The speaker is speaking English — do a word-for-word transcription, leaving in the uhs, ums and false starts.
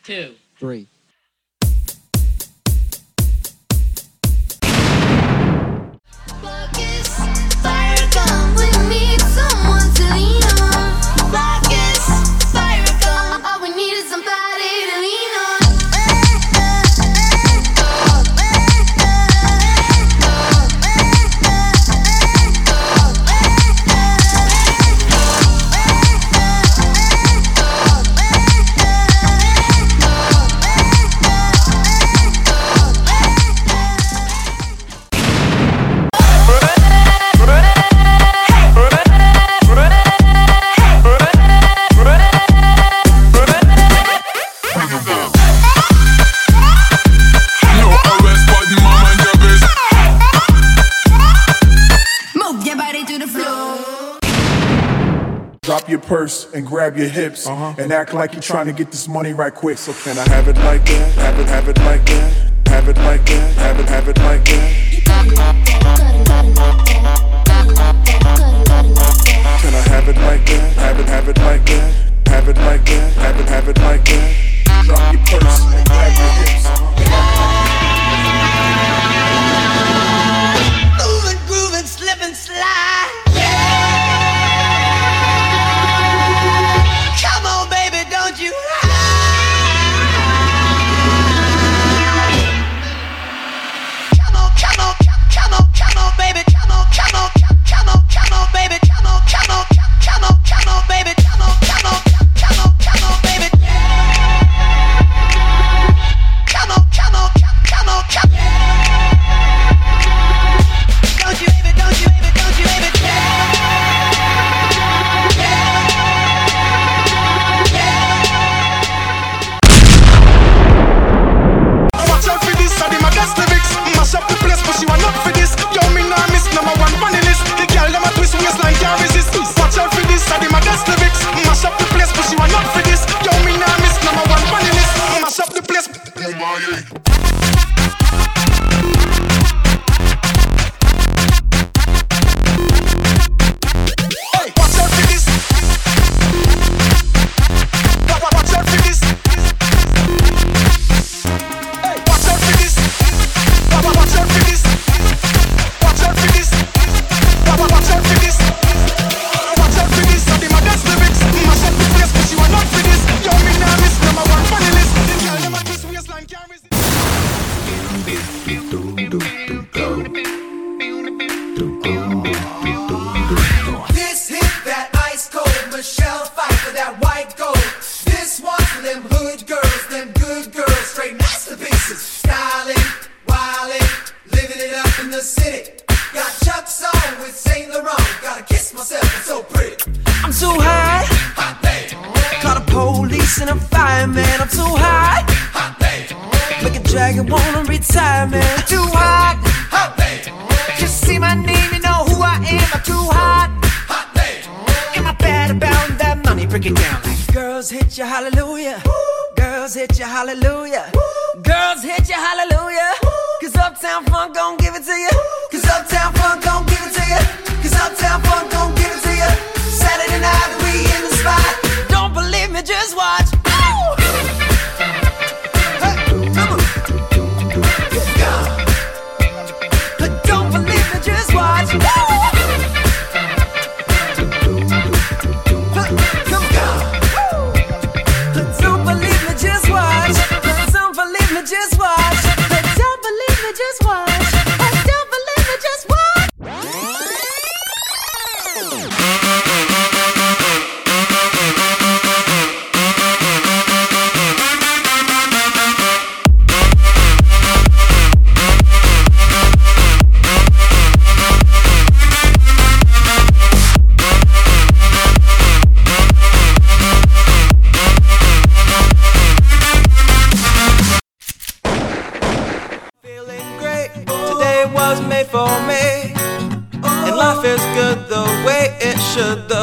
two, three. Drop your purse and grab your hips uh-huh. and act like you're trying to get this money right quick. So can I have it like that? Have it, have it like that? Have it like that? Have it, have it like that? Can I have it like that? Have it, have it like that? Have it like that? Have it, have it like that? Drop your purse and grab your hips. Move and groove and slip and slide. This hit that ice cold, Michelle fight for that white gold. This one's for them hood girls, them good girls, straight masterpieces. Styling, wilding, living it up in the city. Got Chuck's on with Saint Laurent. Gotta kiss myself, it's so pretty. I'm too high. Hot day. Call the police and a fireman. I'm too high. Hot day. Make a dragon wanna retire, man. I'm too hot. Hot day. Just see my name, you know who I am. I'm too hot. Hot day. Am I bad about that money? Break it down like girls hit you, hallelujah. Woo. Girls hit you, hallelujah. Woo. Girls hit you, hallelujah. Woo. Cause Uptown Funk gon' give it to you. Cause Uptown Funk gon' give it to you. Cause Uptown Funk gon' give it to you. Saturday night we in the spot. Don't believe me, just watch. Ow! Hey, come on. Don't believe me, just watch. Ow! Don't believe me, just watch. Don't believe me, just watch. Don't believe me, just watch. Don't believe me, just watch. Feeling great, today was made for me. And life is good the way it should, though.